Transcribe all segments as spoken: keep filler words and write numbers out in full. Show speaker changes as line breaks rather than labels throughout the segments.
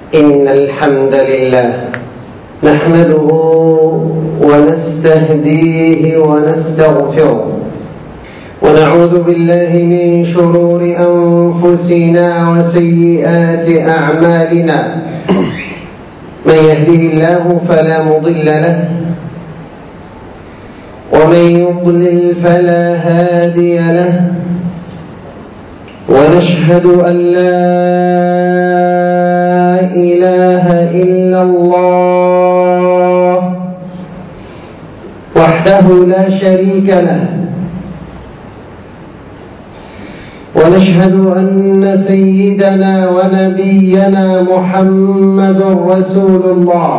إن الحمد لله نحمده ونستهديه ونستغفره ونعوذ بالله من شرور أنفسنا وسيئات أعمالنا. من يهده الله فلا مضل له ومن يضلل فلا هادي له، ونشهد أن لا إله إلا الله وحده لا شريك له، ونشهد أن سيدنا ونبينا محمد رسول الله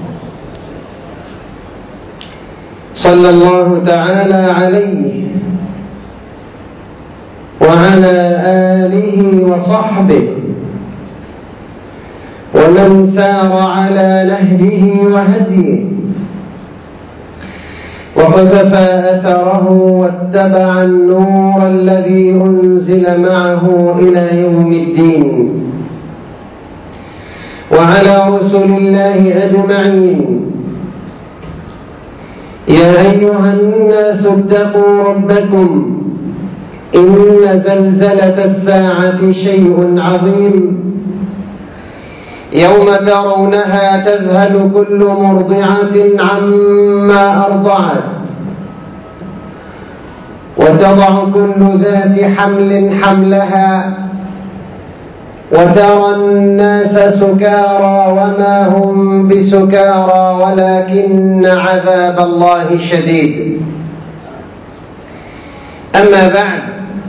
صلى الله تعالى عليه وعلى آله وصحبه ومن سار على نهجه وهديه وقتفى أثره واتبع النور الذي أنزل معه إلى يوم الدين. وعلى رسل الله أجمعين. يا أيها الناس اتقوا ربكم إن زلزلة الساعة شيء عظيم، يوم ترونها تذهل كل مرضعة عما أرضعت وتضع كل ذات حمل حملها وترى الناس سكارى وما هم بسكارى ولكن عذاب الله شديد. أما بعد،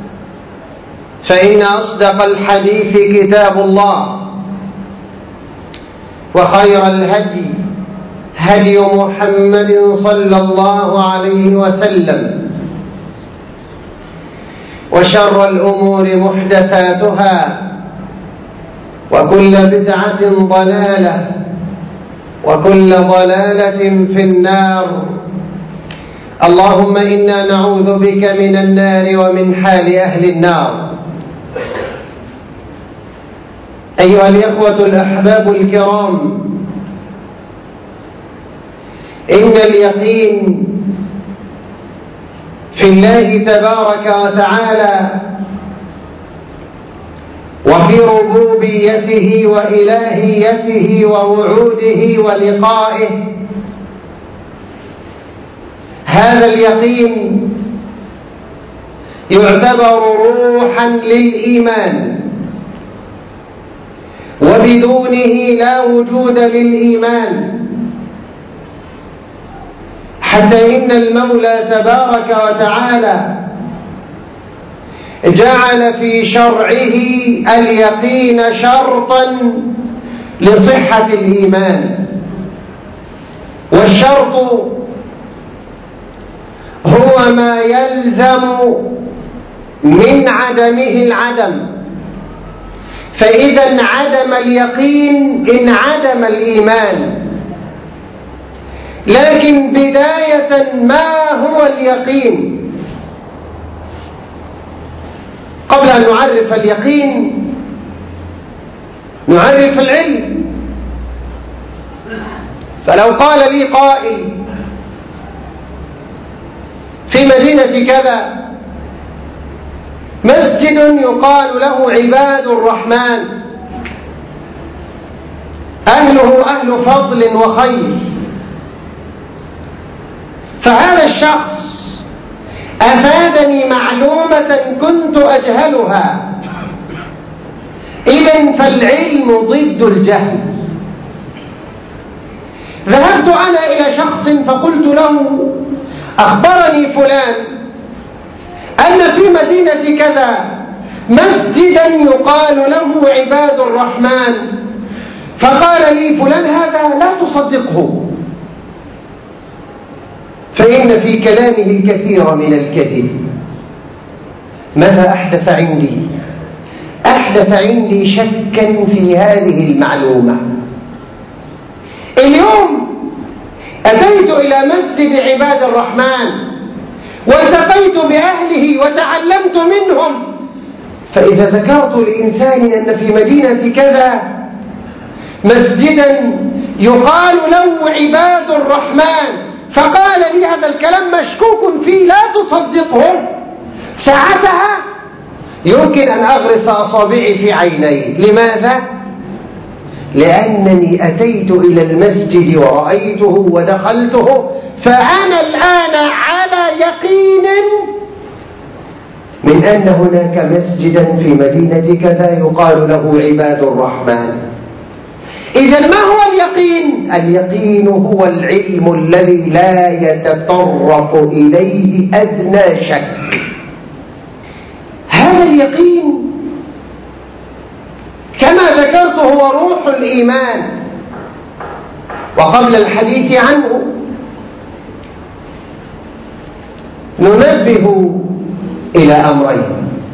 فإن أصدق الحديث كتاب الله، وخير الهدي هدي محمد صلى الله عليه وسلم، وشر الأمور محدثاتها، وكل بدعة ضلالة، وكل ضلالة في النار. اللهم إنا نعوذ بك من النار ومن حال أهل النار. أيها الإخوة الأحباب الكرام، إن اليقين في الله تبارك وتعالى وفي ربوبيته وإلهيته ووعوده ولقائه، هذا اليقين يعتبر روحا للإيمان، وبدونه لا وجود للإيمان، حتى إن المولى تبارك وتعالى جعل في شرعه اليقين شرطا لصحة الإيمان. والشرط هو ما يلزم من عدمه العدم، فإذا انعدم اليقين انعدم الإيمان. لكن بداية، ما هو اليقين؟ قبل أن نعرف اليقين نعرف العلم. فلو قال لي قائل في مدينة كذا مسجد يقال له عباد الرحمن، أهله أهل فضل وخير، فهذا الشخص أفادني معلومة كنت أجهلها. إذن فالعلم ضد الجهل. ذهبت أنا إلى شخص فقلت له: أخبرني فلان أن في مدينة كذا مسجدا يقال له عباد الرحمن، فقال لي فلان: هذا لا تصدقه، فإن في كلامه الكثير من الكذب. ماذا أحدث عندي؟ أحدث عندي شكا في هذه المعلومة. اليوم أتيت إلى مسجد عباد الرحمن والتقيت بأهله وتعلمت منهم، فإذا ذكرت لإنسان أن في مدينة كذا مسجدا يقال له عباد الرحمن، فقال لي هذا الكلام مشكوك فيه لا تصدقه، ساعتها يمكن أن أغرس أصابعي في عيني. لماذا؟ لأنني أتيت إلى المسجد ورأيته ودخلته، فأنا الآن على يقين من أن هناك مسجدا في مدينة كذا يقال له عباد الرحمن. إذن ما هو اليقين؟ اليقين هو العلم الذي لا يتطرق إليه أدنى شك. هذا اليقين كما ذكرت هو روح الإيمان. وقبل الحديث عنه ننبه إلى أمرين.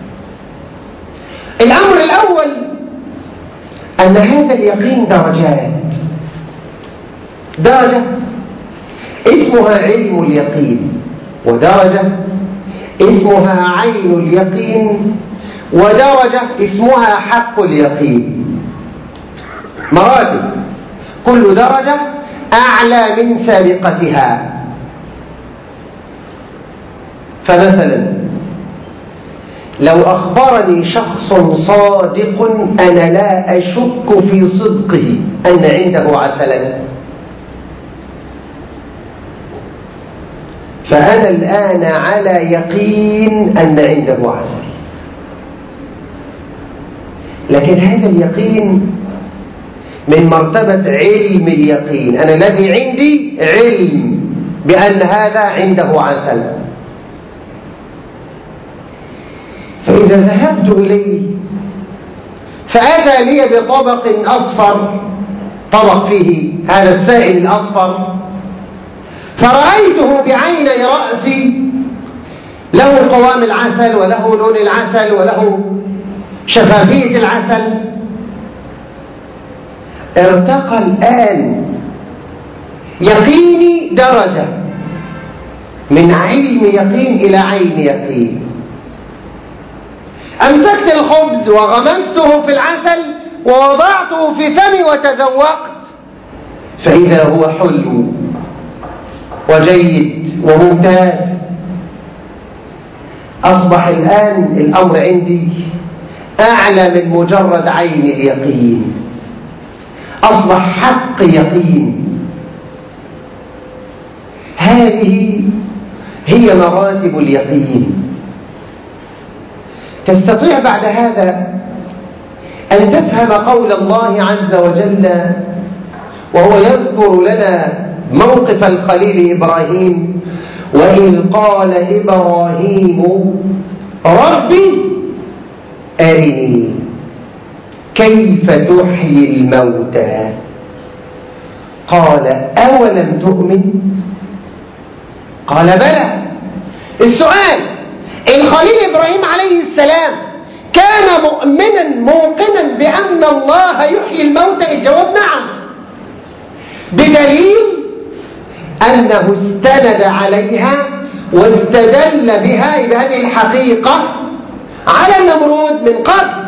الأمر الأول أن هذا اليقين درجات، درجة اسمها علم اليقين، ودرجة اسمها عين اليقين، ودرجة اسمها حق اليقين. مراتب، كل درجة أعلى من سابقتها. فمثلا لو أخبرني شخص صادق أنا لا أشك في صدقه أن عنده عسلا، فأنا الآن على يقين أن عنده عسل. لكن هذا اليقين من مرتبة علم اليقين. أنا الذي عندي علم بأن هذا عنده عسل، فإذا ذهبت إليه فأتى لي بطبق أصفر، طبق فيه هذا السائل الأصفر، فرأيته بعيني رأسي له قوام العسل وله لون العسل وله شفافية العسل، ارتقى الآن يقيني درجة من علم يقين إلى عين يقين. أمسكت الخبز وغمسته في العسل ووضعته في فمي وتذوقت، فإذا هو حلو وجيد وممتاز. أصبح الآن الأمر عندي أعلى من مجرد عين اليقين، أصبح حق يقين. هذه هي مراتب اليقين. تستطيع بعد هذا أن تفهم قول الله عز وجل وهو يذكر لنا موقف الخليل إبراهيم: وإذ قال إبراهيم ربي أرني كيف تحيي الموتى قال أولم تؤمن قال بلى. السؤال: الخليل إبراهيم عليه السلام كان مؤمنا موقنا بأن الله يحيي الموتى؟ الجواب نعم، بدليل أنه استند عليها واستدل بها بهذه الحقيقة على النمرود من قبل.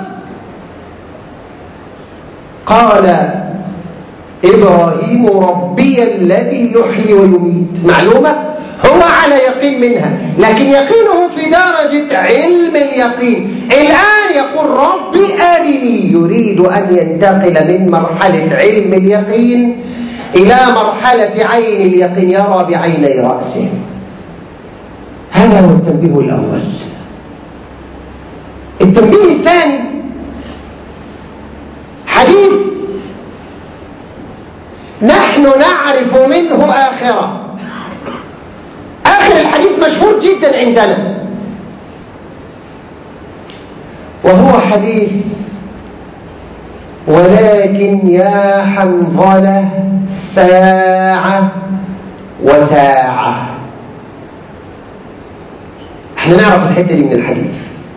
قال إبراهيم ربي الذي يحيي ويميت، معلومة هو على يقين منها، لكن يقينه في درجة علم اليقين. الآن يقول ربي أرني، يريد أن ينتقل من مرحلة علم اليقين إلى مرحلة عين اليقين، يرى بعيني رأسه. هذا هو التنبيه الأول. التنبيه الثاني حديث نحن نعرف منه آخرة. آخر الحديث مشهور جدا عندنا، وهو حديث ولكن يا حنظلة ساعة وساعة. احنا نعرف الحتة دي من الحديث.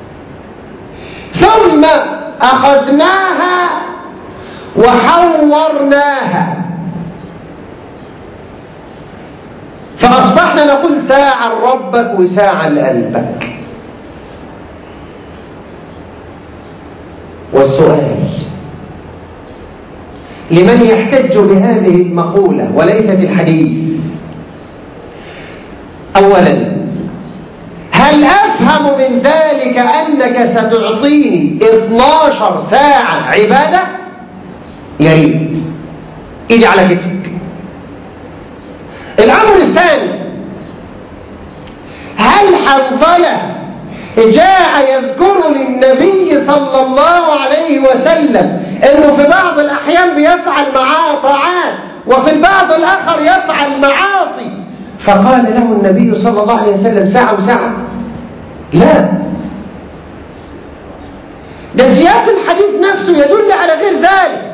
ثم أخذناها وحورناها فأصبحنا نقول ساعة لربك وساعة لقلبك. والسؤال: لمن يحتج بهذه المقولة وليس في الحديث. أولا، هل أفهم من ذلك أنك ستعطيني اثنتي عشرة ساعة عبادة؟ يا ريت إيدي على كتفك. الأمر الثاني، هل حنظلة جاء يذكر للنبي صلى الله عليه وسلم أنه في بعض الأحيان بيفعل معاه طاعات وفي البعض الآخر يفعل معاصي فقال له النبي صلى الله عليه وسلم ساعة وساعة؟ لا، ده سياق الحديث نفسه يدل على غير ذلك.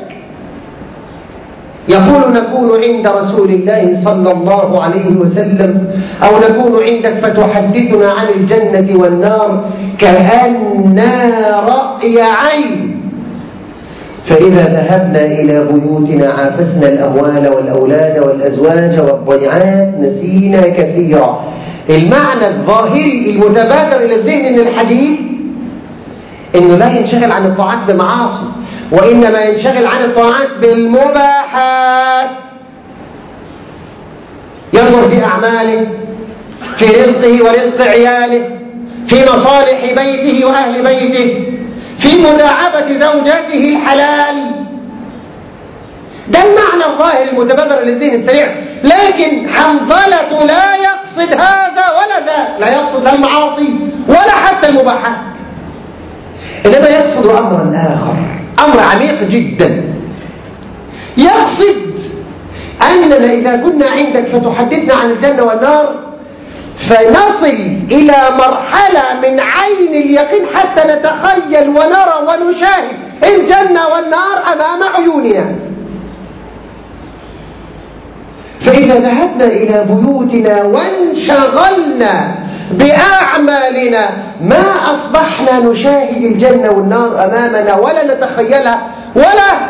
يقول نكون عند رسول الله صلى الله عليه وسلم أو نكون عندك فتحدثنا عن الجنة والنار كأننا رأي عين، فإذا ذهبنا إلى بيوتنا عافسنا الأموال والأولاد والأزواج والضيعات نسينا كثيرا. المعنى الظاهري المتبادر إلى الذهن من الحديث إنه لا ينشغل عن الطاعات بمعاصي، وإنما ينشغل عن الطاعات بالمباحات، ينظر في أعماله، في رزقه ورزق عياله، في مصالح بيته وأهل بيته، في مداعبة زوجاته الحلال. ده المعنى الظاهر المتبادر للذهن السريع. لكن حنظلة لا يقصد هذا ولا ذاك، لا يقصد لا المعاصي ولا حتى المباحات، إنما يقصد أمرا آخر، أمر عميق جدا. يقصد أننا إذا كنا عندك فتحدثنا عن الجنة والنار فنصل إلى مرحلة من عين اليقين حتى نتخيل ونرى ونشاهد الجنة والنار أمام عيوننا. فإذا ذهبنا إلى بيوتنا وانشغلنا بأعمالنا ما أصبحنا نشاهد الجنة والنار أمامنا ولا نتخيلها ولا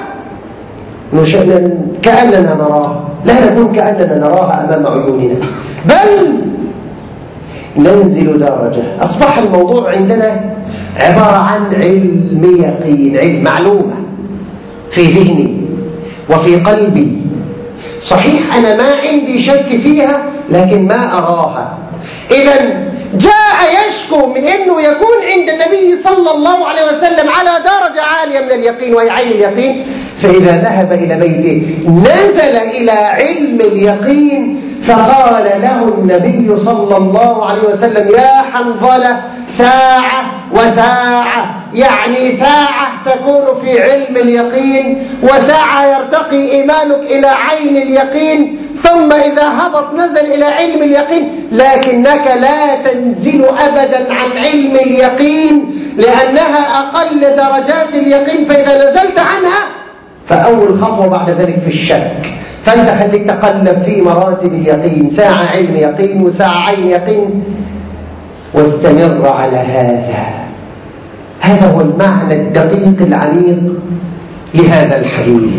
كأننا نراها، لا نكون كأننا نراها أمام عيوننا، بل ننزل درجة. أصبح الموضوع عندنا عبارة عن علم يقين، علم معلومة في ذهني وفي قلبي. صحيح أنا ما عندي شك فيها لكن ما أراها. إذن جاء يشكو من أنه يكون عند النبي صلى الله عليه وسلم على درجة عالية من اليقين وهي عين اليقين، فإذا ذهب إلى بيته نزل إلى علم اليقين فقال له النبي صلى الله عليه وسلم يا حنظلة ساعة وساعة، يعني ساعة تكون في علم اليقين وساعة يرتقي إيمانك إلى عين اليقين، ثم إذا هبط نزل إلى علم اليقين، لكنك لا تنزل أبدا عن علم اليقين لأنها أقل درجات اليقين، فإذا نزلت عنها فأول خطوة بعد ذلك في الشك. فأنت خليك تقلب في مراتب اليقين، ساعة علم يقين وساعة عين يقين، واستمر على هذا. هذا هو المعنى الدقيق العميق لهذا الحديث.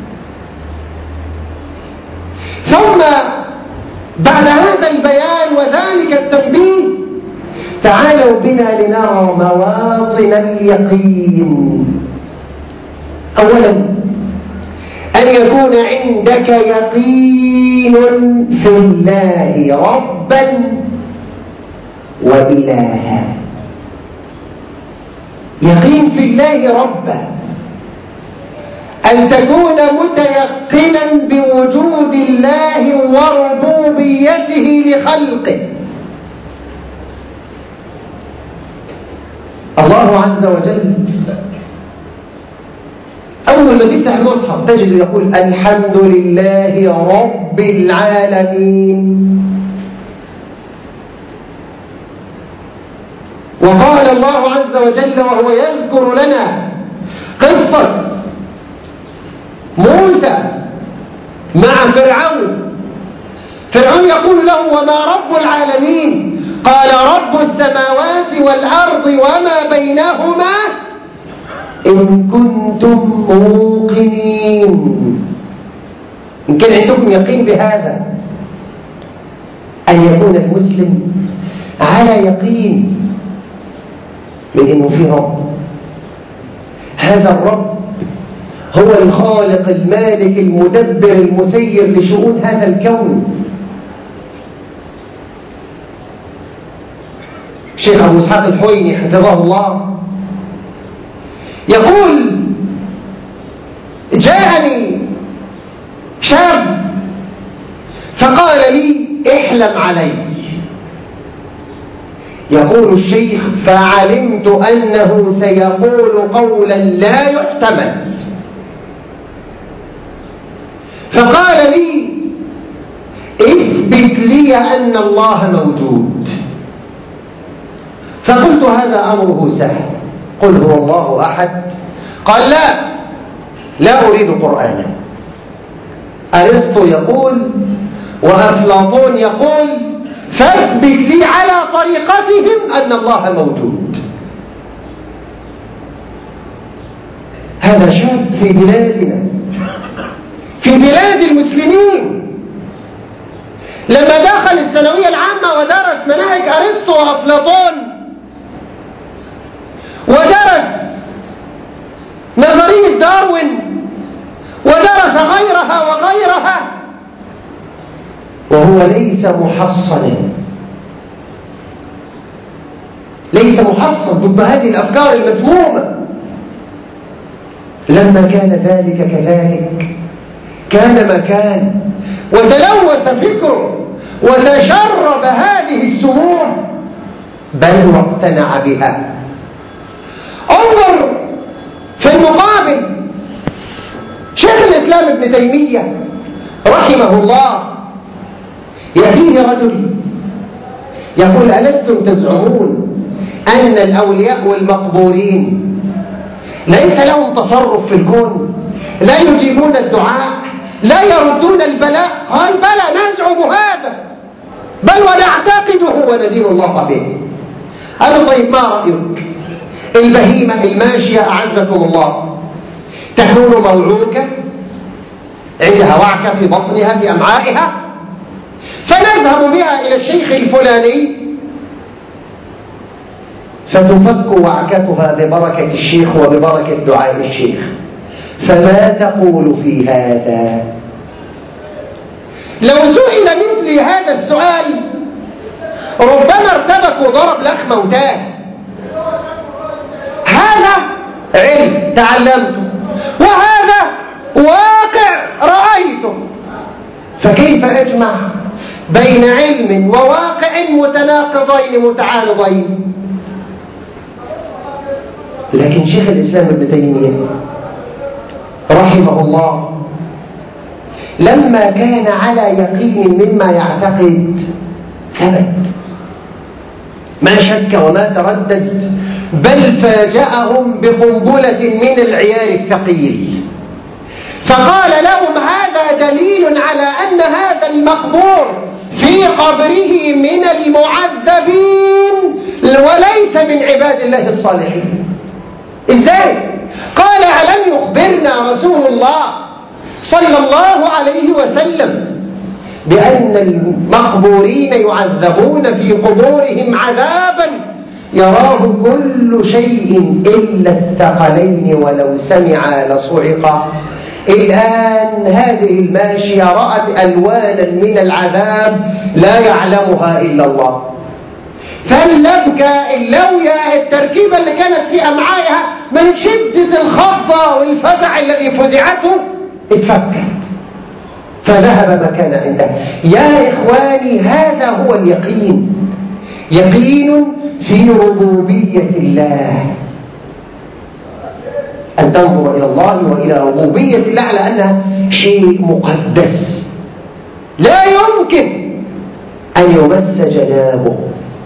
ثم بعد هذا البيان وذلك التنبيه تعالوا بنا لنرى مواطن اليقين. أولا أن يكون عندك يقين في الله ربا وإلها. يقين في الله ربا، أن تكون متيقنا بوجود الله وربوبيته لخلقه. الله عز وجل أول ما تفتح المصحف تجد يقول الحمد لله رب العالمين. وقال الله عز وجل وهو يذكر لنا قصة موسى مع فرعون، فرعون يقول له وما رب العالمين؟ قال رب السماوات والأرض وما بينهما إن كنتم موقنين. إن كان عندكم يقين بهذا، أن يكون المسلم على يقين من أنه في رب. هذا الرب هو الخالق المالك المدبر المسير لشؤون هذا الكون. شيخ أبو إسحاق الحويني حفظه الله يقول: جاءني شاب فقال لي: احلم علي. يقول الشيخ: فعلمت أنه سيقول قولا لا يحتمل، فقال لي: اثبت لي أن الله موجود. فقلت: هذا أمره سهل، قل هو الله أحد. قال: لا لا أريد قرآنا. أرسطو يقول وأفلاطون يقول: فاثبت لي على طريقتهم أن الله موجود. هذا شاب في بلادنا، في بلاد المسلمين، لما دخل الثانوية العامة ودرس مناهج أرسطو وأفلاطون ودرس نظرية داروين ودرس غيرها وغيرها وهو ليس محصنا، ليس محصن ضد هذه الأفكار المسمومة. لما كان ذلك كذلك كان ما كان، وتلوث فكره وتشرب هذه السموم، بل واقتنع بها. انظر في المقابل شيخ الإسلام ابن تيمية رحمه الله، يأتيه رجل يقول: ألستم تزعمون أن الأولياء والمقبورين ليس لهم تصرف في الكون، لا يجيبون الدعاء، لا يردون البلاء؟ قال: بلى نزعم هذا، بل ونعتقده وندين الله به. قالوا: طيب ما رأيك؟ البهيمة الماشية أعزكم الله تكون موعوكة عندها وعكة في بطنها في أمعائها، فنذهب بها إلى الشيخ الفلاني فتفك وعكتها ببركة الشيخ وببركة دعاء الشيخ. فما تقول في هذا؟ لو سئل مثل هذا السؤال ربما ارتبك وضرب لخمة وتاه. هذا علم تعلمته وهذا واقع رأيته، فكيف أجمع بين علم وواقع متناقضين متعارضين؟ لكن شيخ الإسلام ابن تيمية رحمه الله لما كان على يقين مما يعتقد ثبت، ما شك وما تردد، بل فاجأهم بقنبلة من العيار الثقيل، فقال لهم: هذا دليل على أن هذا المقبور في قبره من المعذبين وليس من عباد الله الصالحين. إزاي؟ قال: ألم يخبرنا رسول الله صلى الله عليه وسلم بأن المقبورين يعذبون في قبورهم عذابا يراه كل شيء إلا الثقلين ولو سمع لصعقا. الآن هذه الماشية رأت ألوانا من العذاب لا يعلمها إلا الله، فاللبكة اللوية التركيبة اللي كانت في أمعائها من شدة الخضة والفزع الذي فزعته اتفكت فذهب ما كان عندها. يا إخواني، هذا هو اليقين، يقين في ربوبية الله، أن تنظر إلى الله وإلى ربوبية الله على أنها شيء مقدس لا يمكن أن يمس جنابه.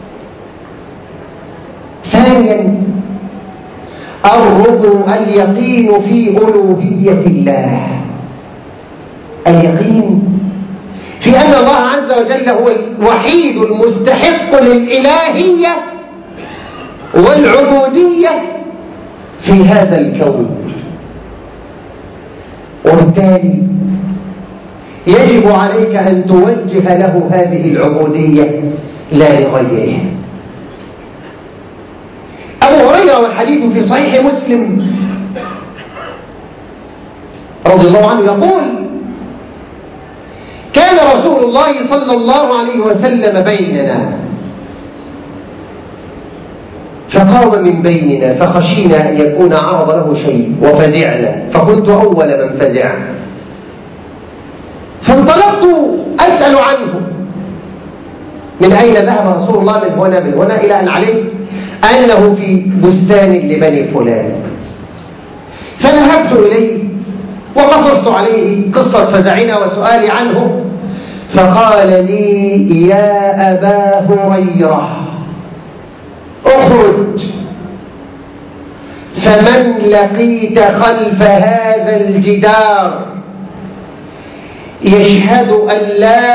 ثانيا الرجوع اليقين في ألوهية الله، اليقين في أن الله عز وجل هو الوحيد المستحق للإلهية والعبودية في هذا الكون، وبالتالي يجب عليك أن توجه له هذه العبودية لا لغيره. أبو هريرة والحديث في صحيح مسلم رضي الله عنه يقول: كان رسول الله صلى الله عليه وسلم بيننا فقام من بيننا فخشينا أن يكون عرض له شيء وفزعنا، فكنت أول من فزع، فانطلقت أسأل عنه من أين ذهب رسول الله، من هنا من هنا، إلى أن علمت أنه في بستان لبني فلان. فذهبت إليه وقصصت عليه قصة فزعنا وسؤالي عنه، فقال لي: يا أبا هريرة اخرج، فمن لقيت خلف هذا الجدار يشهد أن لا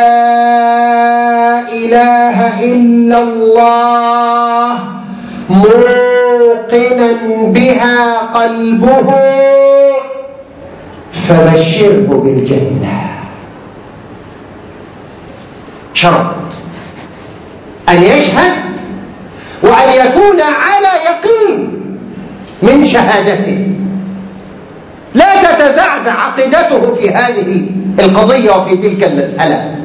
إله إلا الله موقنا بها قلبه فبشره بالجنة. شرط أن يشهد وأن يكون على يقين من شهادته، لا تتزعزع عقيدته في هذه القضية وفي تلك المسألة.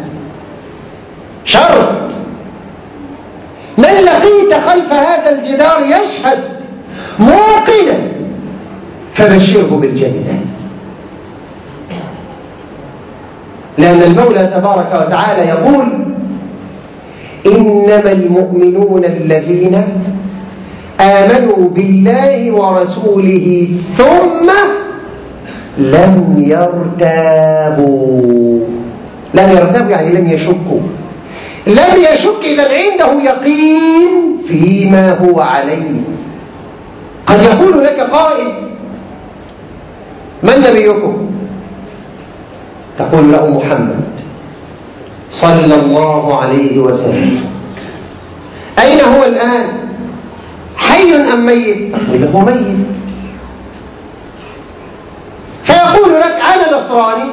شرط: من لقيت خلف هذا الجدار يشهد موقنا فبشره بالجنة. لأن المولى تبارك وتعالى يقول: إنما المؤمنون الذين آمنوا بالله ورسوله ثم لم يرتابوا. لم يرتابوا يعني لم يشكوا. لم يشك إذن عنده يقين فيما هو عليه. قد يقول لك قائل: من نبيكم؟ تقول له: محمد صلى الله عليه وسلم. أين هو الآن؟ حي أم ميت؟ تقول له: ميت. فيقول لك: أنا نصراني،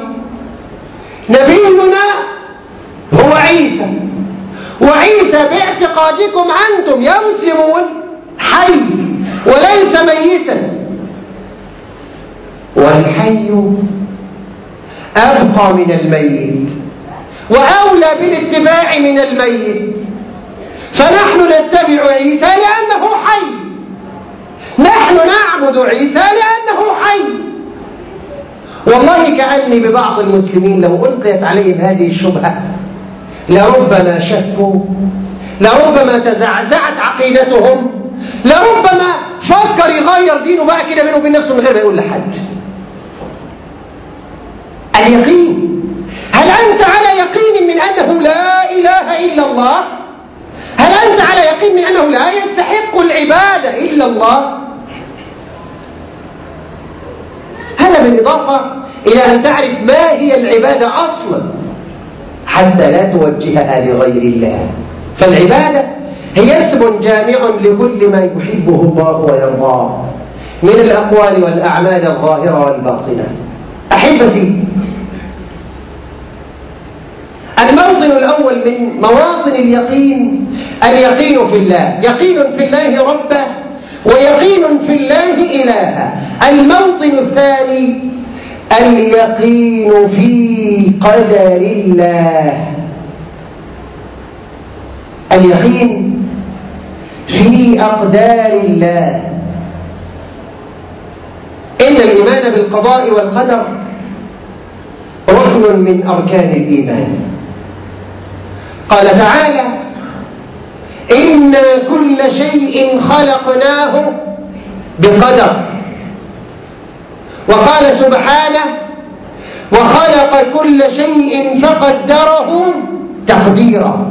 نبينا هو عيسى، وعيسى باعتقادكم أنتم يا مسلمون حي وليس ميتا، والحي أبقى من الميت وأولى بالاتباع من الميت، فنحن نتبع عيسى لأنه حي، نحن نعبد عيسى لأنه حي. والله كأني ببعض المسلمين لو ألقيت عليهم هذه الشبهة لربما شكوا، لربما تزعزعت عقيدتهم، لربما فكر يغير دينه بقى كده بينه وبين نفسه من غير ما يقول لحد. اليقين. هل أنت على يقين من أنه لا إله إلا الله؟ هل أنت على يقين من أنه لا يستحق العبادة إلا الله؟ هذا بالإضافة إلى أن تعرف ما هي العبادة أصلا حتى لا توجهها لغير الله. فالعبادة هي اسم جامع لكل ما يحبه الله ويرضاه من الأقوال والأعمال الظاهرة والباطنة. أحبتي، الموطن الأول من مواطن اليقين اليقين في الله، يقين في الله ربه ويقين في الله إلها. الموطن الثاني اليقين في قدر الله، اليقين في أقدار الله. إن الإيمان بالقضاء والقدر ركن من أركان الإيمان. قال تعالى: إنا كل شيء خلقناه بقدر. وقال سبحانه: وخلق كل شيء فقدره تقديرا.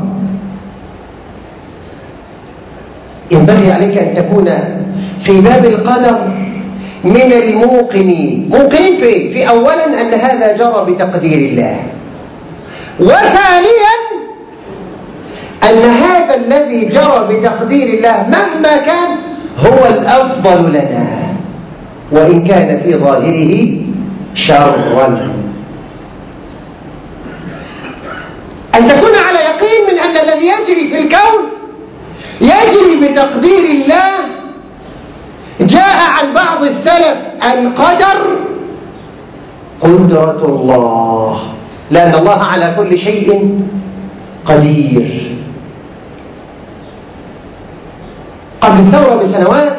ينبغي عليك أن تكون في باب القدر من الموقنين. موقنين في إيه؟ في أولا أن هذا جرى بتقدير الله، وثانيا أن هذا الذي جرى بتقدير الله مهما كان هو الأفضل لنا وإن كان في ظاهره شرا. أن تكون على يقين من أن الذي يجري في الكون يجري بتقدير الله. جاء عن بعض السلف أن قدر قدرة الله، لأن الله على كل شيء قدير. قبل الثورة بسنوات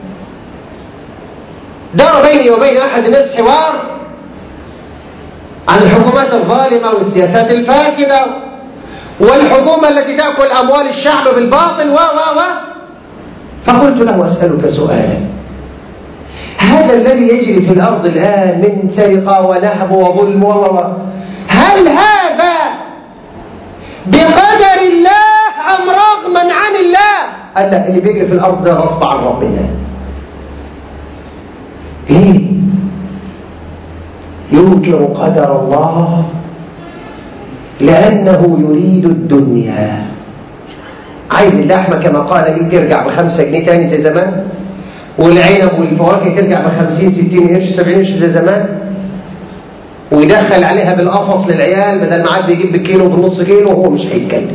دار بيني وبين أحد الناس حوار عن الحكومات الظالمة والسياسات الفاسدة والحكومة التي تأكل أموال الشعب بالباطل و و و فقلت له: أسألك سؤالا، هذا الذي يجري في الأرض الآن من سرقة ونهب وظلم و و هل هذا بقدر الله أم رغما عن الله؟ قال: لا، اللي بيجري في الأرض ده غصب عن ربنا. ليه؟ ينكر قدر الله لأنه يريد الدنيا، عايز اللحمة كما قال لي ترجع بخمسة جنيه تاني زي زمان، والعنب والفواكه ترجع بخمسين ستين قرش سبعين قرش زي زمان، ويدخل عليها بالقفص للعيال بدل ما عاد يجيب بالكيلو وبالنص كيلو وهو مش هيتكلم.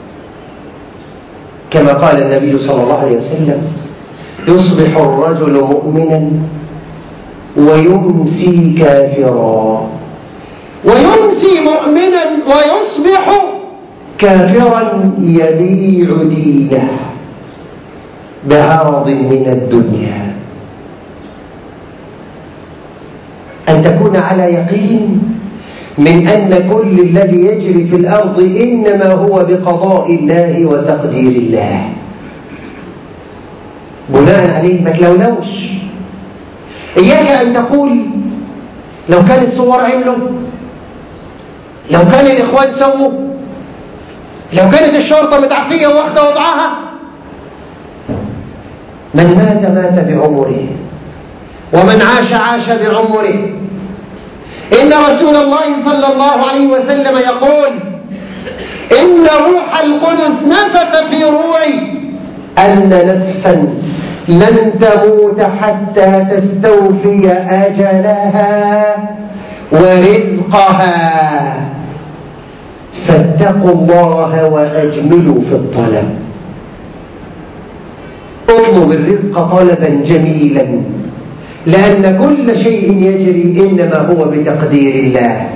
كما قال النبي صلى الله عليه وسلم: يصبح الرجل مؤمنا ويمسي كافرا، ويمسي مؤمنا ويصبح كافرا يبيع دينه بعرض من الدنيا. أن تكون على يقين من أن كل الذي يجري في الأرض إنما هو بقضاء الله وتقدير الله، بناء عليه ما تلولوش. إياك أن تقول لو كان الثوار عملوا، لو كان الإخوان سووا، لو كانت الشرطة متعفية واخدة وضعها. من مات مات بعمره، ومن عاش عاش بعمره. إن رسول الله صلى الله عليه وسلم يقول: إن روح القدس نفث في روعي أن نفسا لن تموت حتى تستوفي أجلها ورزقها، فاتقوا الله وأجملوا في الطلب. اطلب الرزق طلبا جميلا، لأن كل شيء يجري إنما هو بتقدير الله.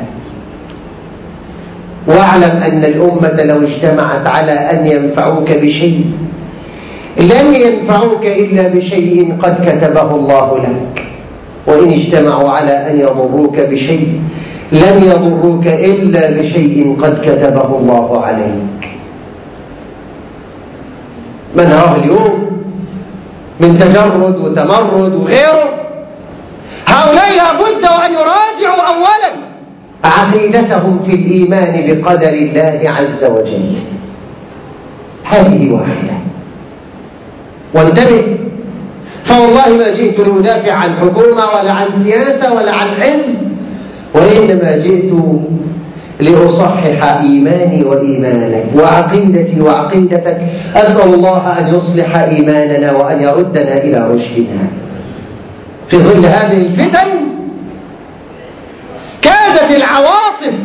واعلم أن الأمة لو اجتمعت على أن ينفعوك بشيء لن ينفعوك إلا بشيء قد كتبه الله لك، وإن اجتمعوا على أن يضروك بشيء لن يضروك إلا بشيء قد كتبه الله عليك. من راه اليوم من تجرد وتمرد وغيره، هؤلاء لابد وأن يراجعوا أولا عقيدتهم في الإيمان بقدر الله عز وجل. هذه واحدة. وانتبه، فوالله ما جئت لأدافع عن حكومة ولا عن سياسة ولا عن علم، وإنما جئت لأصحح إيماني وإيمانك وعقيدتي وعقيدتك. أسأل الله أن يصلح إيماننا وأن يردنا إلى رشدنا. في ظل هذه الفتن كادت العواصف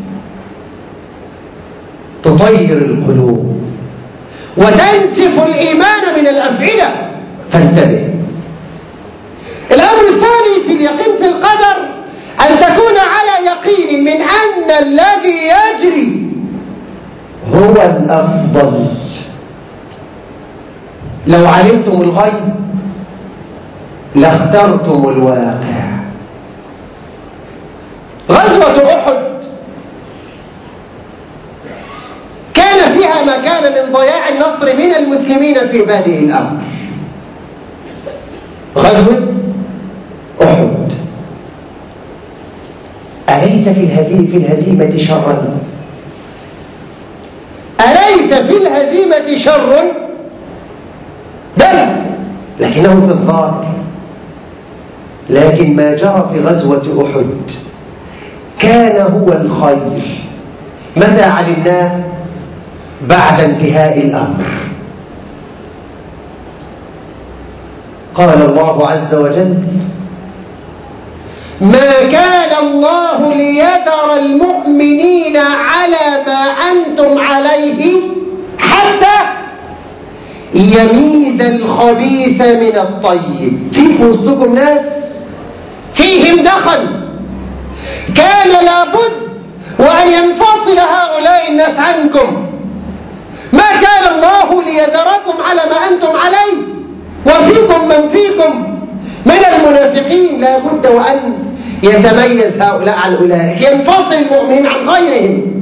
تطير القلوب وتنسف الإيمان من الأفعدة، فانتبه. الأمر الثاني في اليقين في القدر أن تكون على يقين من أن الذي يجري هو الأفضل. لو علمتم الغيب لاخترتم الواقع. غزوة أحد كان فيها ما كان من ضياع النصر من المسلمين في بادئ الأمر. غزوة أحد أليس في الهزيمة شرا؟ أليس في الهزيمة شر؟ بل لكنه في الظاهر. لكن ما جرى في غزوة أحد كان هو الخير. متى علمناه؟ بعد انتهاء الأمر. قال الله عز وجل: ما كان الله ليذر المؤمنين على ما أنتم عليه حتى يميز الخبيث من الطيب. في وسطكم ناس فيهم دخل، كان لابد وأن ينفصل هؤلاء الناس عنكم. ما كان الله ليذركم على ما أنتم عليه، وفيكم من فيكم من المنافقين لابد وأن يتميز هؤلاء عن أولئك، ينفصل المؤمنين عن غيرهم.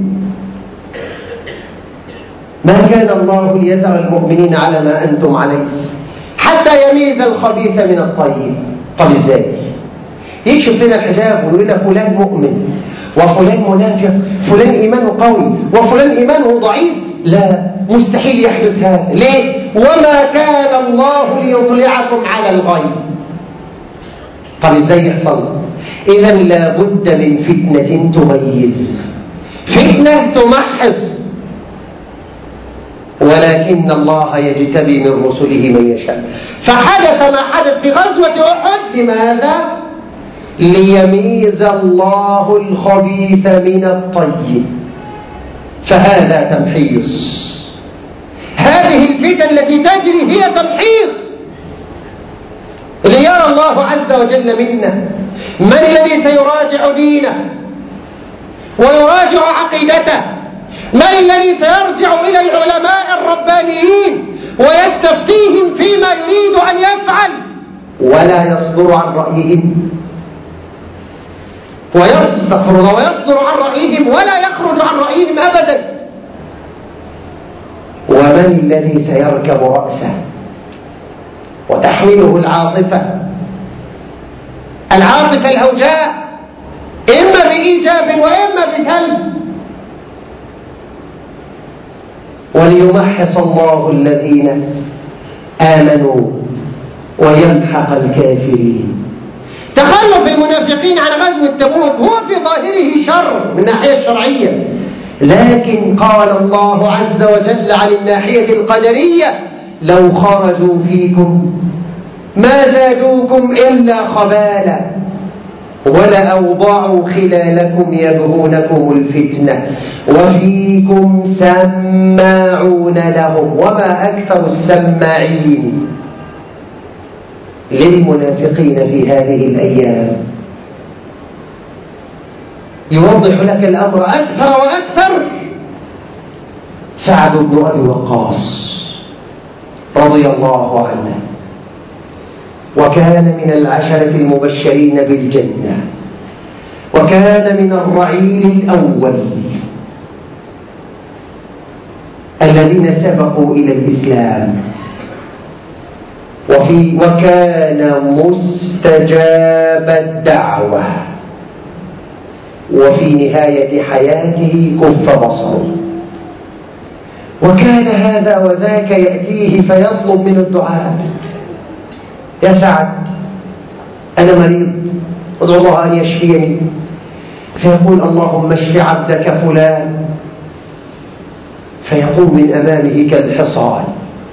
ما كان الله ليذر المؤمنين على ما أنتم عليه حتى يميز الخبيث من الطيب. طب إزاي؟ يكشف لنا الحجاب ويقول لنا فلان مؤمن وفلان منافق، فلان إيمانه قوي وفلان إيمانه ضعيف؟ لا، مستحيل يحدث هذا. ليه؟ وما كان الله ليطلعكم على الغيب. طب إزاي يحصل؟ إذا لابد من فتنة تميز، فتنة تمحص. ولكن الله يجتبي من رسله من يشاء. فحدث ما حدث في غزوة أحد. لماذا؟ ليميز الله الخبيث من الطيب. فهذا تمحيص. هذه الفتن التي تجري هي تمحيص ليرى الله عز وجل منا من الذي سيراجع دينه ويراجع عقيدته، من الذي سيرجع إلى العلماء الربانيين ويستفتيهم فيما يريد أن يفعل ولا يصدر عن رأيهم، ويصدر ويصدر عن رأيهم ولا يخرج عن رأيهم أبدا. ومن الذي سيركب رأسه وتحمله العاطفة العاطفة الهوجاء، إما بإيجاب وإما بسلب. وليمحص الله الذين آمنوا ويمحق الكافرين. تخلف المنافقين عن غزوة تبوك هو في ظاهره شر من الناحية الشرعية، لكن قال الله عز وجل عن الناحية القدرية: لو خرجوا فيكم ما زادوكم إلا خبالا ولأوضعوا خلالكم يبغونكم الفتنة وفيكم سماعون لهم وما أكثر السماعين للمنافقين في هذه الأيام. يوضح لك الأمر أكثر وأكثر سعد بن أبي وقاص رضي الله عنه، وكان من العشرة المبشرين بالجنة، وكان من الرعيل الأول الذين سبقوا إلى الإسلام، وفي وكان مستجاب الدعوة، وفي نهاية حياته كف بصره. وكان هذا وذاك يأتيه فيطلب منه الدعاء: يا سعد أنا مريض ادعو الله أن يشفيني. فيقول: اللهم اشف عبدك فلان. فيقوم من أمامه كالحصان: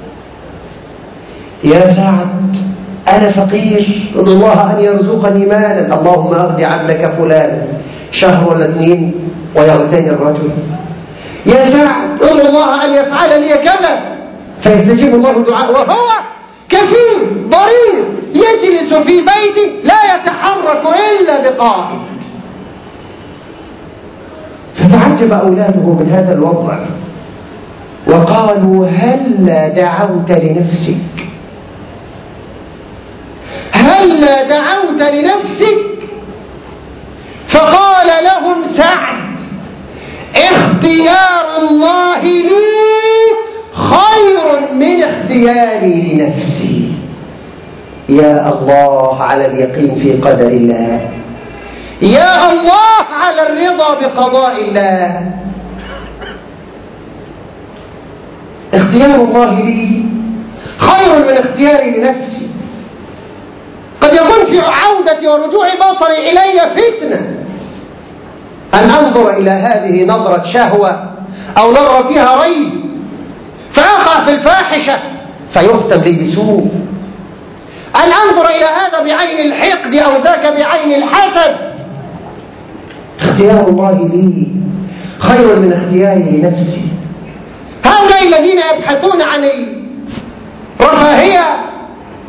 يا سعد أنا فقير ادعو الله أن يرزقني مالا. اللهم أغني عبدك فلان. شهر ولا اثنين ويغتني الرجل: يا سعد ادعو الله أن يفعل لي كذا. فيستجيب الله دعاء وهو كفير ضرير يجلس في بيته لا يتحرك إلا بقائد. فتعجب أولاده من هذا الوضع وقالوا: هلا دعوت لنفسك؟ هلا دعوت لنفسك؟ فقال لهم سعد: اختيار الله لي خير من اختياري لنفسي. يا الله على اليقين في قدر الله، يا الله على الرضا بقضاء الله. اختيار الله لي خير من اختياري لنفسي. قد يكون في عودتي ورجوع بصري إلي فتنة، أن أنظر إلى هذه نظرة شهوة أو نظرة فيها ريب فأقع في الفاحشة فيختم لي بسوء، أن أنظر إلى هذا بعين الحقد أو ذاك بعين الحسد. اختيار الله لي خير من اختياري لنفسي. هؤلاء الذين يبحثون عن الرفاهية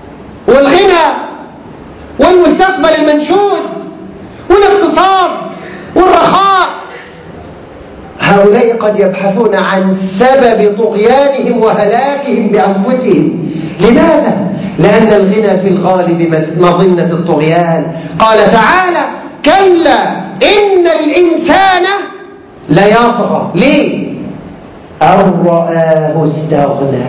والغنى والمستقبل المنشود والاقتصاد والرخاء. هؤلاء قد يبحثون عن سبب طغيانهم وهلاكهم بأنفسهم. لماذا؟ لأن الغنى في الغالب مظنة الطغيان. قال تعالى: كلا إن الإنسان ليطغى. ليه؟ أن رآه استغنى.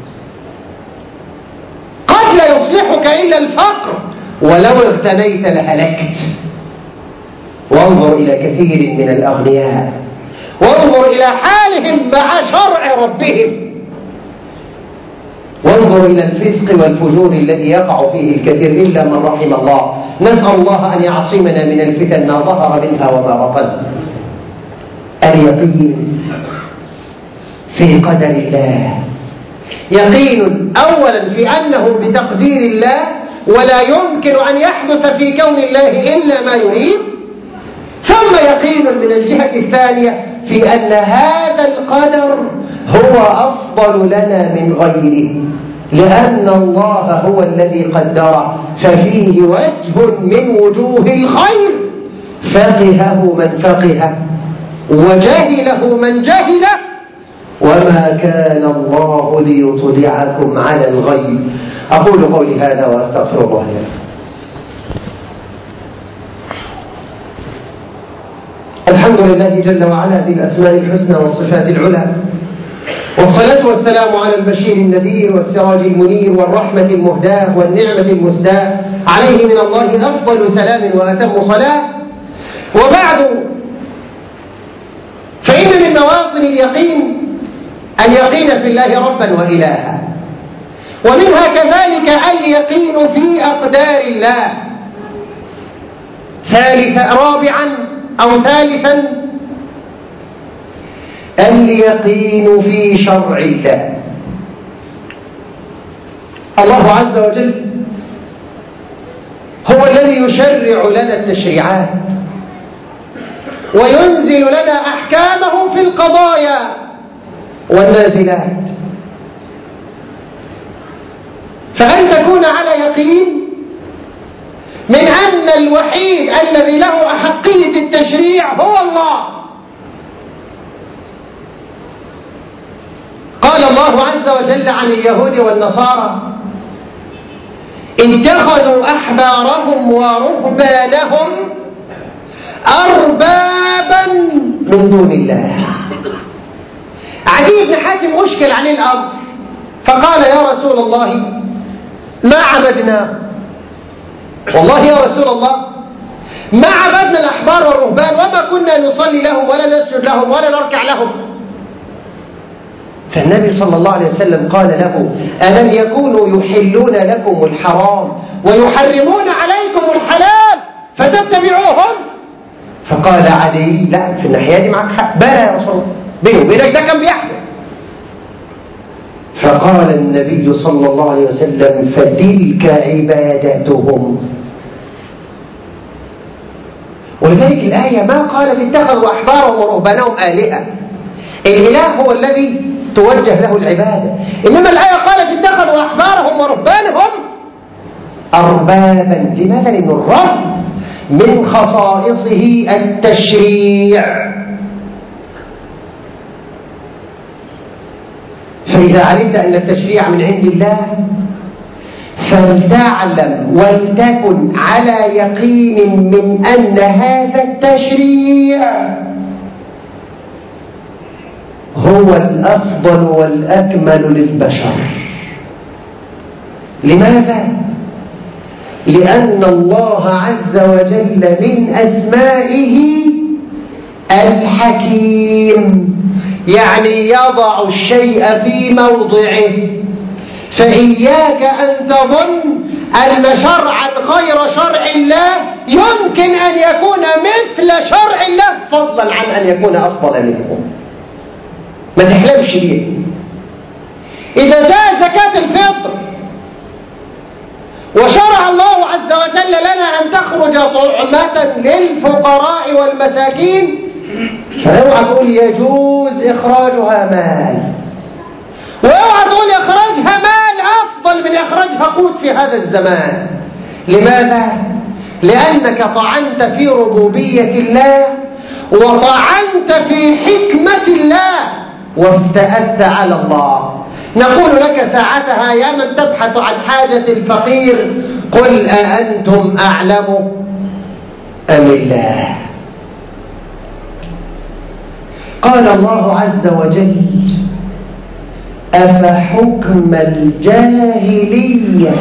قد لا يصلحك إلا الفقر، ولو اغتنيت لهلكت. وانظر إلى كثير من الأغنياء، وانظر إلى حالهم مع شرع ربهم، وانظر إلى الفسق والفجور الذي يقع فيه الكثير إلا من رحم الله. نسأل الله أن يعصمنا من الفتن ما ظهر منها وما بطن. اليقين في قدر الله، يقين أولا في أنه بتقدير الله، ولا يمكن أن يحدث في كون الله إلا ما يريد. ثم يقين من الجهة الثانية في أن هذا القدر هو أفضل لنا من غيره، لأن الله هو الذي قدره، ففيه وجه من وجوه الخير فقهه من فقهه وجهله من جهله، وما كان الله ليطلعكم على الغيب. أقول قولي هذا وأستغفر الله لي. الحمد لله جل وعلا بالأسماء الحسنى والصفات العلى، والصلاة والسلام على البشير النذير والسراج المنير والرحمة المهداة والنعمة المسداة، عليه من الله أفضل سلام وأتم صلاة. وبعد، فإن من مواطن اليقين اليقين في الله ربا وإلها، ومنها كذلك اليقين في أقدار الله. ثالثا رابعا أو ثالثا اليقين في شرع الله. الله عز وجل هو الذي يشرع لنا التشريعات وينزل لنا أحكامه في القضايا والنازلات. فأن تكون على يقين من أن الوحيد الذي له أحقية التشريع هو الله. قال الله عز وجل عن اليهود والنصارى: اتخذوا أحبارهم ورهبانهم أربابا من دون الله. عدي بن حاتم أشكل عليه الأمر، فقال: يا رسول الله ما عبدنا، والله يا رسول الله ما عبدنا الأحبار والرهبان، وما كنا نصلي لهم ولا نسجد لهم ولا نركع لهم. فالنبي صلى الله عليه وسلم قال له: ألم يكونوا يحلون لكم الحرام ويحرمون عليكم الحلال فتتبعوهم؟ فقال علي: لا، في الناحية دي معك حق، بلى يا رسول الله، بيني وبينك ده كان بيحدث. فقال النبي صلى الله عليه وسلم: فتلك عبادتهم. ولذلك الآية ما قالت اتخذوا أحبارهم ورهبانهم آلهة، الإله هو الذي توجه له العبادة، إنما الآية قالت اتخذوا أحبارهم ورهبانهم أربابا. لماذا؟ لأن الرب من خصائصه التشريع. فإذا علمت أن التشريع من عند الله فلتعلم ولتكن على يقين من أن هذا التشريع هو الأفضل والأكمل للبشر. لماذا؟ لأن الله عز وجل من أسمائه الحكيم، يعني يضع الشيء في موضعه. فإياك أن تظن أن شرعا غير شرع الله يمكن أن يكون مثل شرع الله فضلا عن أن يكون أفضل منه. ما تحلمش بيه. إذا جاء زكاة الفطر وشرع الله عز وجل لنا أن تخرج طعمة للفقراء والمساكين، فاوعى تقول يجوز إخراجها مال، واوعى تقول إخراجها مال أفضل من إخراجها قوت في هذا الزمان. لماذا؟ لأنك طعنت في ربوبية الله وطعنت في حكمة الله وافتأت على الله. نقول لك ساعتها يا من تبحث عن حاجة الفقير قل أأنتم أعلم أم الله؟ قال الله عز وجل أفحكم الجاهلية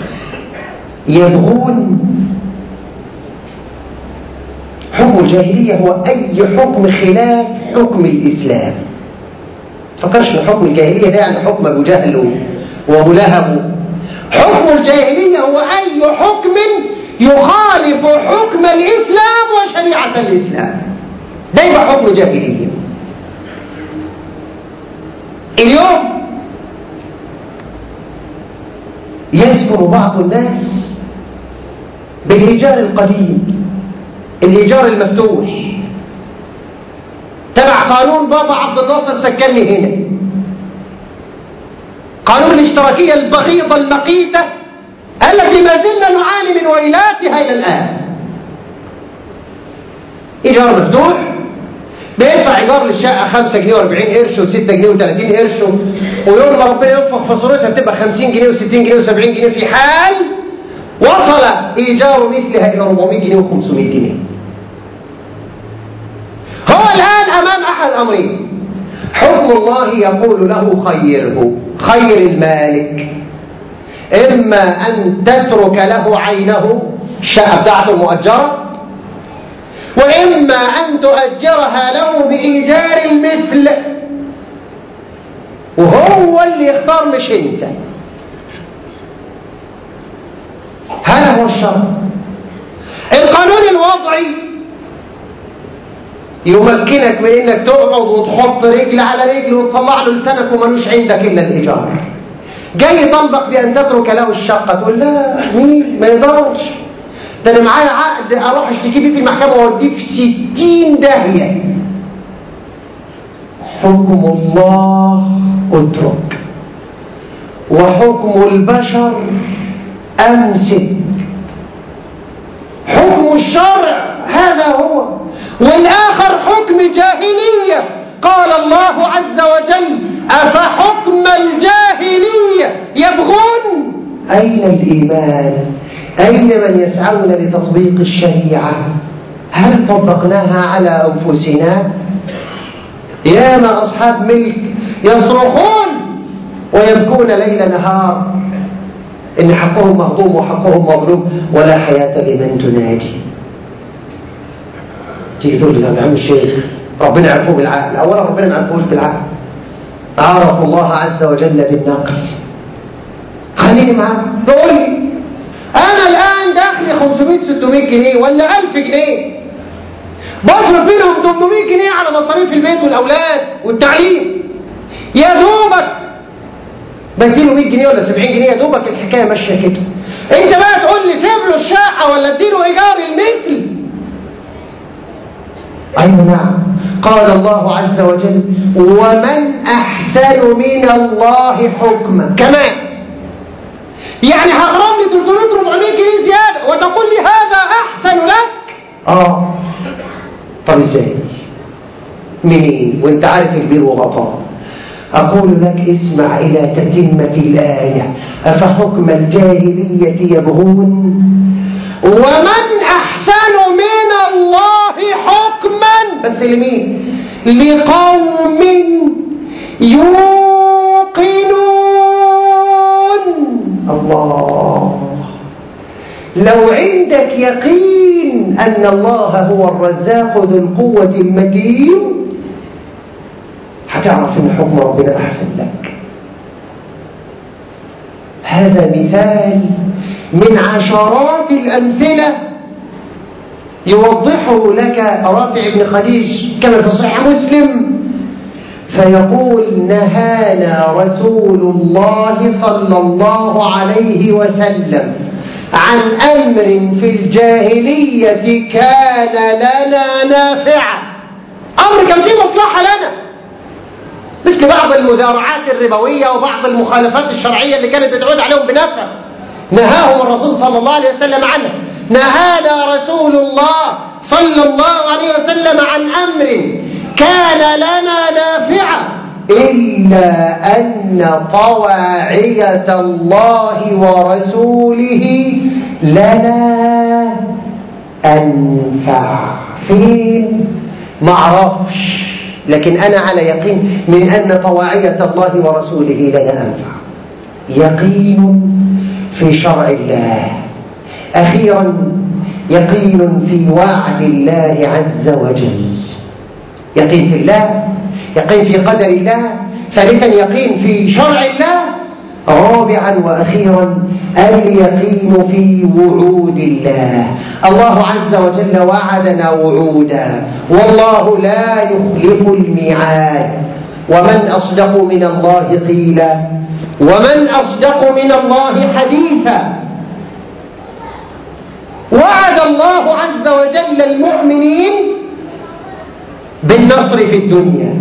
يبغون. حكم الجاهلية هو أي حكم خلاف حكم الإسلام. فكرش ان حكم الجاهلية ده يعني حكم أبو جهل وأبو لهب. حكم الجاهلية هو أي حكم يخالف حكم الإسلام وشريعة الإسلام، ده يبقى حكم جاهلية. اليوم يسكن بعض الناس بالإيجار القديم، الإيجار المفتوح تبع قانون بابا عبد الناصر سكنني هنا، قانون الاشتراكية البغيضة المقيتة التي ما زلنا نعاني من ويلاتها إلى الآن. إيجار مفتوح، بيدفع إيجار للشقة خمسة جنيه وأربعين قرش وستة جنيه وثلاثين قرش، ويوم ما ربنا ينفخ في صورتها بتبقى خمسين جنيه وستين جنيه وسبعين جنيه، في حال وصل إيجار مثلها إلى أربعمائة جنيه وخمسمائة جنيه. هو الآن أمام أحد أمرين، حكم الله يقول له خيره، خير المالك، إما أن تترك له عينه الشقة بتاعته المؤجرة، وإما أن تؤجرها له بإيجار المثل، وهو اللي يختار مش أنت. هذا هو الشرع. القانون الوضعي يمكنك من انك تقعد وتحط رجل على رجل وتطلع له لسانك ومالوش عندك الا الايجار. جاي يطالبك بان تترك له الشقه، تقول لا مين ما يقدرش، ده انا معايا عقد اروح اشتكي بيه في المحكمه واوديه في ستين داهيه. حكم الله اترك، وحكم البشر امسك. حكم الشرع هذا هو، والآخر حكم جاهلية. قال الله عز وجل أفحكم الجاهلية يبغون. أين الإيمان؟ أين من يسعون لتطبيق الشريعة؟ هل طبقناها على أنفسنا؟ ياما أصحاب ملك يصرخون ويبكون ليل نهار إن حقهم مهضوم وحقهم مظلوم، ولا حياة لمن تنادي. تيجي تقول لي يا عم الشيخ ربنا عرفوه بالعقل. أولا ربنا ما عرفوش بالعقل، عرفوا الله عز وجل بالنقل. خليني معاك، تقول لي أنا الآن داخلي خمسمائة ستمائة جنيه ولا ألف جنيه، بصرف منهم ثمانمائة جنيه على مصاريف البيت والأولاد والتعليم، يا دوبك بديله مائة جنيه ولا سبعين جنيه، يا دوبك الحكاية ماشية كده. أنت بقى تقول لي سيب له الشقة ولا اديله إيجار المثل؟ أيوة نعم. قال الله عز وجل ومن أحسن من الله حكما. كمان يعني هغرم لي ثلاثمائة أربعمائة جنيه زيادة وتقول لي هذا أحسن لك؟ آه طب إزاي؟ منين وانت عارف البير وغطاه؟ أقول لك اسمع إلى تتمة الآية. أفحكم الجاهلية يبغون ومن أحسن من الله حكما، بس لمين؟ لقوم يوقنون. الله، لو عندك يقين أن الله هو الرزاق ذو القوة المتين هتعرف أن حكم ربنا أحسن لك. هذا مثال من عشرات الأمثلة يوضحه لك رافع بن خديج كما في صحيح مسلم، فيقول نهانا رسول الله صلى الله عليه وسلم عن أمر في الجاهلية كان لنا نافعا. أمر كان فيه مصلحة لنا، مثل بعض المزارعات الربوية وبعض المخالفات الشرعية اللي كانت بتعود عليهم بنفع، نهاهم الرسول صلى الله عليه وسلم عنها. نهانا رسول الله صلى الله عليه وسلم عن أمر كان لنا نافعا إلا أن طواعية الله ورسوله لنا أنفع. فين؟ معرفش، لكن أنا على يقين من أن طواعية الله ورسوله لنا أنفع. يقين في شرع الله. أخيرا يقين في وعد الله عز وجل. يقين في الله، يقين في قدر الله. ثالثا يقين في شرع الله. رابعا وأخيرا اليقين في وعود الله. الله عز وجل وعدنا وعودا والله لا يخلف الميعاد. ومن أصدق من الله قيلا ومن أصدق من الله حديثا. وعد الله عز وجل المؤمنين بالنصر في الدنيا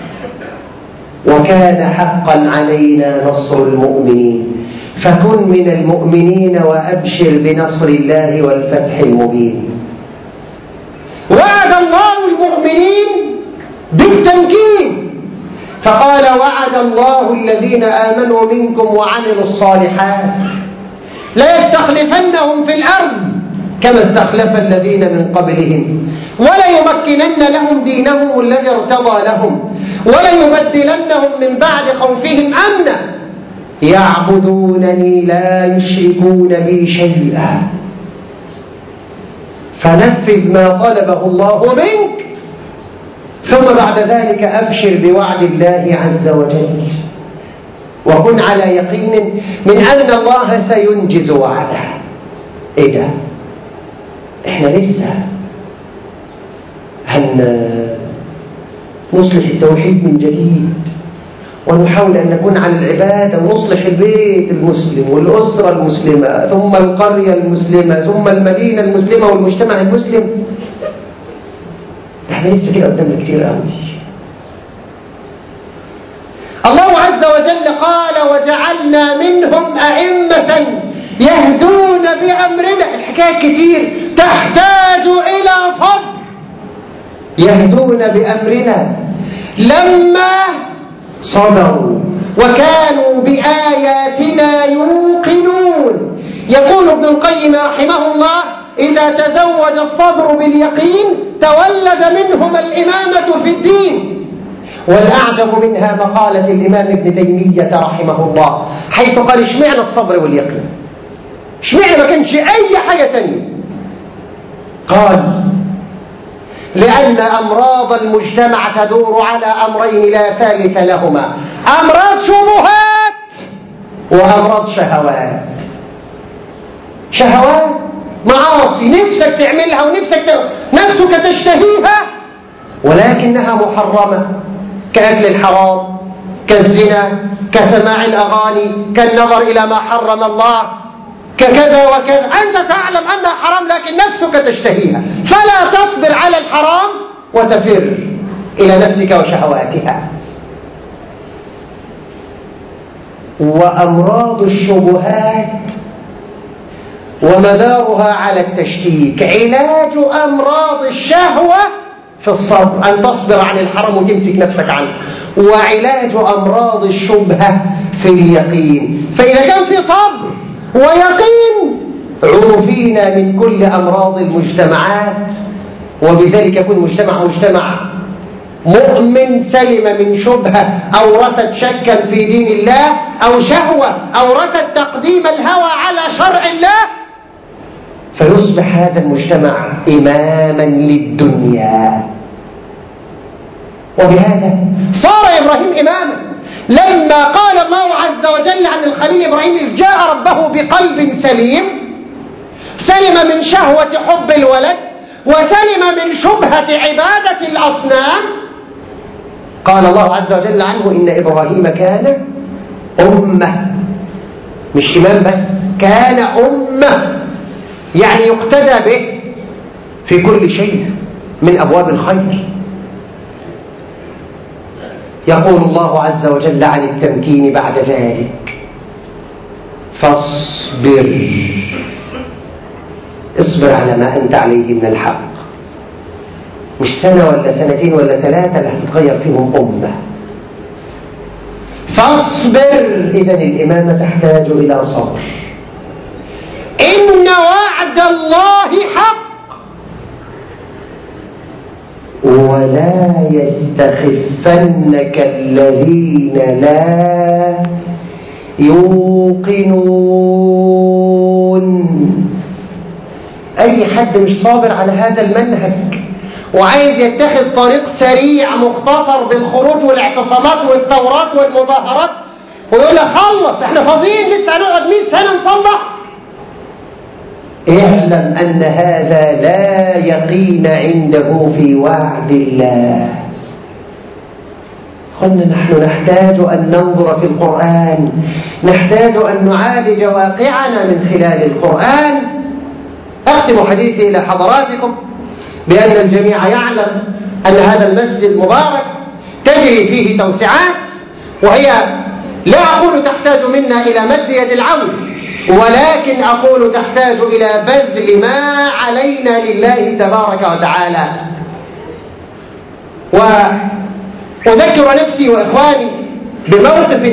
وكان حقا علينا نصر المؤمنين. فكن من المؤمنين وأبشر بنصر الله والفتح المبين. وعد الله المؤمنين بالتمكين فقال وعد الله الذين آمنوا منكم وعملوا الصالحات لا يستخلفنهم في الأرض كما استخلف الذين من قبلهم ولا يمكنن لهم دينهم الذي ارتضى لهم ولا يبدلنهم من بعد خوفهم أمنا يعبدونني لا يشركون بي شيئا. فنفذ ما طلبه الله منك ثم بعد ذلك أبشر بوعد الله عز وجل وكن على يقين من أن الله سينجز وعده. إيه ده؟ إحنا لسه نصلح التوحيد من جديد ونحاول أن نكون على العبادة ونصلح البيت المسلم والأسرة المسلمة ثم القرية المسلمة ثم المدينة المسلمة والمجتمع المسلم. احنا لسه كده قدامنا كتير قوي. الله عز وجل قال وجعلنا منهم أئمة يهدون بأمرنا. الحكاية كتير تحتاج إلى صبر. يهدون بأمرنا لما صبروا وكانوا بآياتنا يوقنون. يقول ابن القيم رحمه الله إذا تزوج الصبر باليقين تولد منهما الإمامة في الدين. والأعجب منها مقالة الإمام ابن تيمية رحمه الله حيث قال اشمعنى الصبر واليقين؟ اشمعنى ما كانش أي حاجة تانية؟ قال لأن أمراض المجتمع تدور على أمرين لا ثالث لهما: أمراض شبهات وأمراض شهوات. شهوات معاصي نفسك تعملها ونفسك ت... نفسك تشتهيها ولكنها محرمة كأكل الحرام كالزنا كسماع الأغاني كالنظر إلى ما حرم الله ككذا وكذا. أنت تعلم أنها حرام لكن نفسك تشتهيها فلا تصبر على الحرام وتفر إلى نفسك وشهواتها. وأمراض الشبهات ومدارها على التشكيك. علاج أمراض الشهوة في الصبر أن تصبر عن الحرام وتمسك نفسك عنه. وعلاج أمراض الشبهة في اليقين. فإذا كان في صبر ويقين عوفينا من كل أمراض المجتمعات وبذلك يكون مجتمع مجتمع مؤمن سلم من شبهة أورثت شكا في دين الله أو شهوة أورثت تقديم الهوى على شرع الله فيصبح هذا المجتمع إماما للدنيا. وبهذا صار إبراهيم إماما لما قال الله عز وجل عن الخليل إبراهيم إذ جاء ربه بقلب سليم سلم من شهوة حب الولد وسلم من شبهة عبادة الأصنام. قال الله عز وجل عنه إن إبراهيم كان أمة، مش إمام بس، كان أمة يعني يقتدى به في كل شيء من أبواب الخير. يقول الله عز وجل عن التمكين بعد ذلك فاصبر اصبر على ما أنت عليه من الحق مش سنة ولا سنتين ولا ثلاثة اللي هتتغير فيهم أمة. فاصبر. إذن الإمامة تحتاج إلى صبر. إن وعد الله حق ولا يستخفنك الذين لا يوقنون. أي حد مش صابر على هذا المنهج وعايز يتخذ طريق سريع مختصر بالخروج والاعتصامات والثورات والمظاهرات ويقول لك خلص احنا فاضيين لسه هنقعد مئة سنة نصلح، اعلم أن هذا لا يقين عنده في وعد الله. قلنا نحن نحتاج أن ننظر في القرآن، نحتاج أن نعالج واقعنا من خلال القرآن. أختم حديثي إلى حضراتكم بأن الجميع يعلم أن هذا المسجد مبارك تجري فيه توسعات، وهي لا أقول تحتاج منا إلى مد يد العون، ولكن أقول تحتاج إلى بذل ما علينا لله تبارك وتعالى. وأذكر نفسي وإخواني بموقف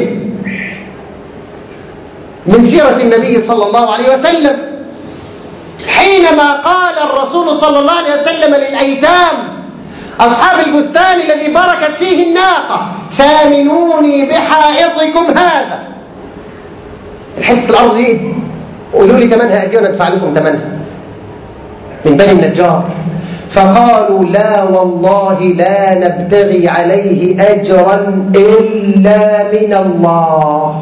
من سيرة النبي صلى الله عليه وسلم حينما قال الرسول صلى الله عليه وسلم للأيتام أصحاب البستان الذي بركت فيه الناقة: ثامنوني بحائطكم هذا. الحس الأرض إيه؟ قولوا لي ثمنها قد ايه وانا ادفع لكم ثمنها. من بني النجار. فقالوا: لا والله لا نبتغي عليه أجرا إلا من الله.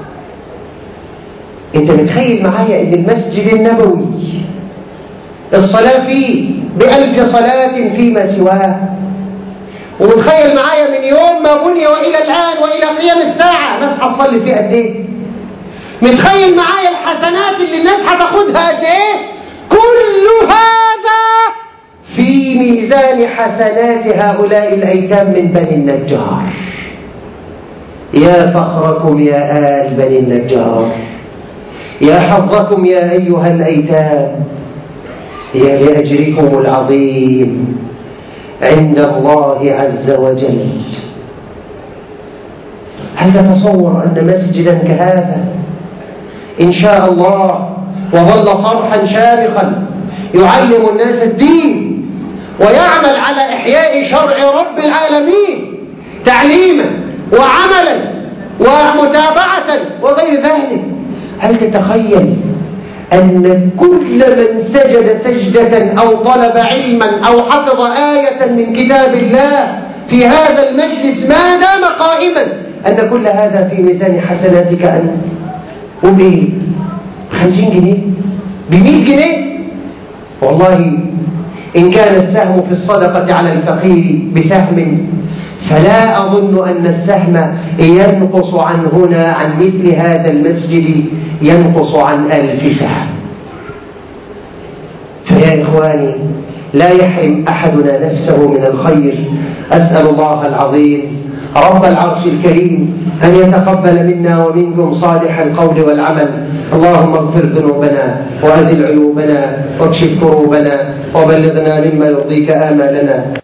أنت متخيل معايا إن المسجد النبوي الصلاة فيه بألف صلاة فيما سواه، ومتخيل معايا من يوم ما بني وإلى الآن وإلى قيام الساعة ناس هتصلي فيه قد إيه؟ متخيل معايا الحسنات اللي الناس هتاخدها قد إيه؟ كل هذا في ميزان حسنات هؤلاء الأيتام من بني النجار. يا فخركم يا آل بني النجار، يا حظكم يا أيها الأيتام، يا لأجركم العظيم عند الله عز وجل. هل تتصور أن مسجدا كهذا إن شاء الله وظل صرحا شامخا يعلم الناس الدين ويعمل على إحياء شرع رب العالمين تعليما وعملا ومتابعة وغير ذلك، هل تتخيل أن كل من سجد سجدة أو طلب علما أو حفظ آية من كتاب الله في هذا المجلس ما دام قائما أن كل هذا في ميزان حسناتك أنت؟ وبإيه؟ خمسين جنيه؟ بمئة جنيه؟ والله إن كان السهم في الصدقة على الفقير بسهم فلا أظن أن السهم ينقص عن هنا عن مثل هذا المسجد ينقص عن ألف سهم. فيا إخواني لا يحرم أحدنا نفسه من الخير. أسأل الله العظيم رب العرش الكريم أن يتقبل منا ومنكم صالح القول والعمل. اللهم اغفر ذنوبنا وأزل عيوبنا واكشف كروبنا وبلغنا مما يرضيك آمالنا.